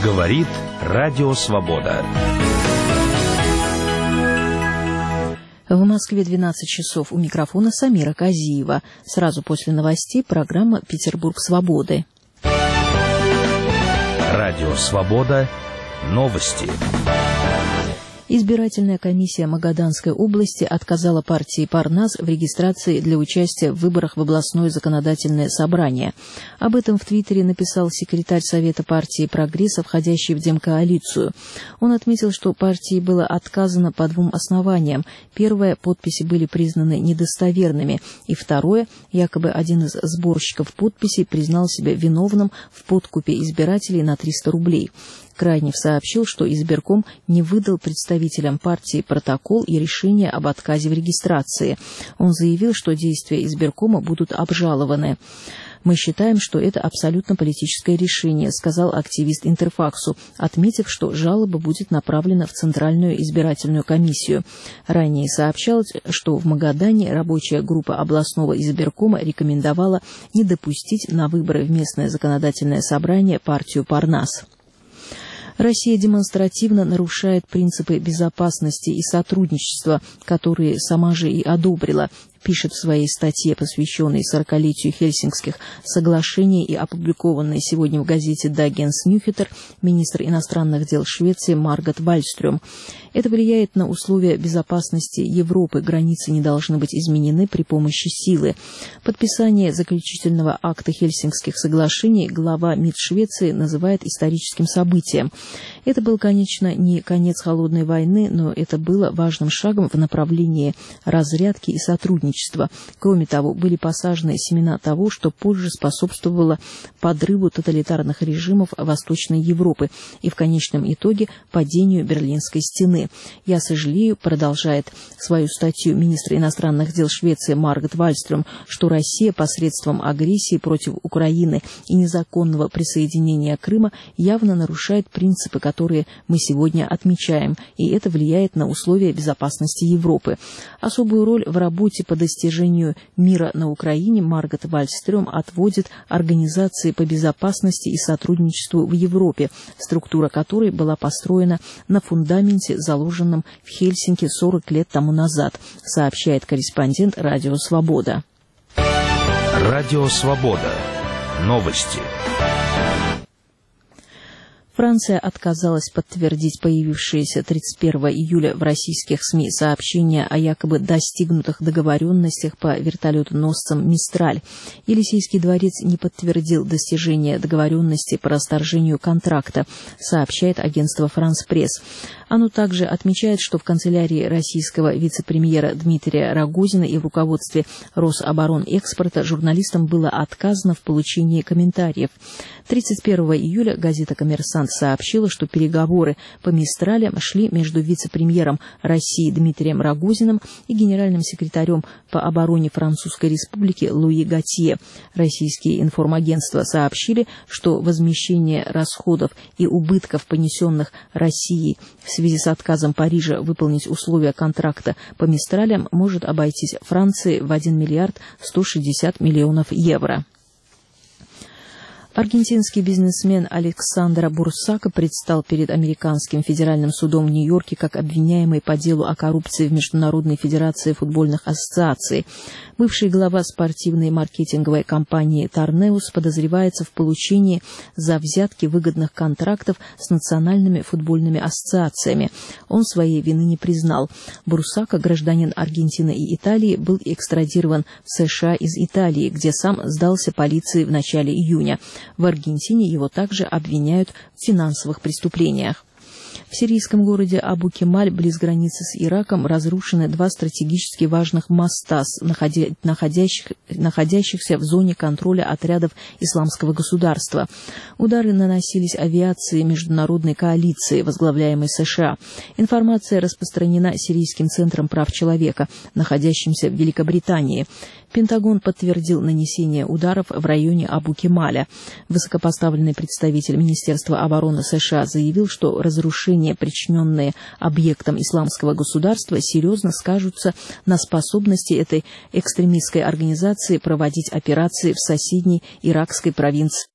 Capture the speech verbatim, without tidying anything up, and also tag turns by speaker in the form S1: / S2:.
S1: Говорит Радио Свобода.
S2: В Москве двенадцать часов. У микрофона Самира Казиева. Сразу после новостей программа «Петербург свободы».
S1: Радио Свобода. Новости.
S2: Избирательная комиссия Магаданской области отказала партии Парнас в регистрации для участия в выборах в областное законодательное собрание. Об этом в Твиттере написал секретарь Совета партии «Прогресс», входящий в Демкоалицию. Он отметил, что партии было отказано по двум основаниям. Первое, подписи были признаны недостоверными. И второе, якобы один из сборщиков подписей признал себя виновным в подкупе избирателей на триста рублей. Крайнев сообщил, что избирком не выдал представителям партии протокол и решение об отказе в регистрации. Он заявил, что действия избиркома будут обжалованы. «Мы считаем, что это абсолютно политическое решение», — сказал активист Интерфаксу, отметив, что жалоба будет направлена в Центральную избирательную комиссию. Ранее сообщалось, что в Магадане рабочая группа областного избиркома рекомендовала не допустить на выборы в местное законодательное собрание партию Парнас. Россия демонстративно нарушает принципы безопасности и сотрудничества, которые сама же и одобрила, пишет в своей статье, посвященной сорокалетию Хельсинкских соглашений и опубликованной сегодня в газете «Дагенс Нюхетер» министр иностранных дел Швеции Маргот Вальстрём. Это влияет на условия безопасности Европы. Границы не должны быть изменены при помощи силы. Подписание заключительного акта Хельсинкских соглашений глава МИД Швеции называет историческим событием. Это был, конечно, не конец холодной войны, но это было важным шагом в направлении разрядки и сотрудничества. Кроме того, были посажены семена того, что позже способствовало подрыву тоталитарных режимов Восточной Европы и в конечном итоге падению Берлинской стены. «Я сожалею», — продолжает свою статью министр иностранных дел Швеции Маргот Вальстрём, что Россия посредством агрессии против Украины и незаконного присоединения Крыма явно нарушает принципы, которые мы сегодня отмечаем, и это влияет на условия безопасности Европы. Особую роль в работе по достижению мира на Украине Маргот Вальстрём отводит Организации по безопасности и сотрудничеству в Европе, структура которой была построена на фундаменте, заложенном в Хельсинки сорок лет тому назад, сообщает корреспондент «Радио Свобода».
S1: Радио Свобода. Новости.
S2: Франция отказалась подтвердить появившиеся тридцать первого июля в российских СМИ сообщения о якобы достигнутых договоренностях по вертолетоносцам «Мистраль». Елисейский дворец не подтвердил достижение договоренности по расторжению контракта, сообщает агентство «Франс Пресс». Оно также отмечает, что в канцелярии российского вице-премьера Дмитрия Рогозина и в руководстве Рособоронэкспорта журналистам было отказано в получении комментариев. тридцать первого июля газета «Коммерсант» сообщила, что переговоры по «Мистралям» шли между вице-премьером России Дмитрием Рогозиным и генеральным секретарем по обороне Французской Республики Луи Готье. Российские информагентства сообщили, что возмещение расходов и убытков, понесенных Россией в связи с отказом Парижа выполнить условия контракта по «Мистралям», может обойтись Франции в один миллиард сто шестьдесят миллионов евро. Аргентинский бизнесмен Александро Бурсако предстал перед американским федеральным судом в Нью-Йорке как обвиняемый по делу о коррупции в Международной федерации футбольных ассоциаций. Бывший глава спортивной маркетинговой компании «Торнеус» подозревается в получении за взятки выгодных контрактов с национальными футбольными ассоциациями. Он своей вины не признал. Бурсако, гражданин Аргентины и Италии, был экстрадирован в США из Италии, где сам сдался полиции в начале июня. В Аргентине его также обвиняют в финансовых преступлениях. В сирийском городе Абу-Кемаль, близ границы с Ираком, разрушены два стратегически важных моста, находящих, находящихся в зоне контроля отрядов Исламского государства. Удары наносились авиацией международной коалиции, возглавляемой США. Информация распространена Сирийским центром прав человека, находящимся в Великобритании. Пентагон подтвердил нанесение ударов в районе Абу-Кемаля. Высокопоставленный представитель Министерства обороны США заявил, что разрушения, причиненные объектам Исламского государства, серьезно скажутся на способности этой экстремистской организации проводить операции в соседней иракской провинции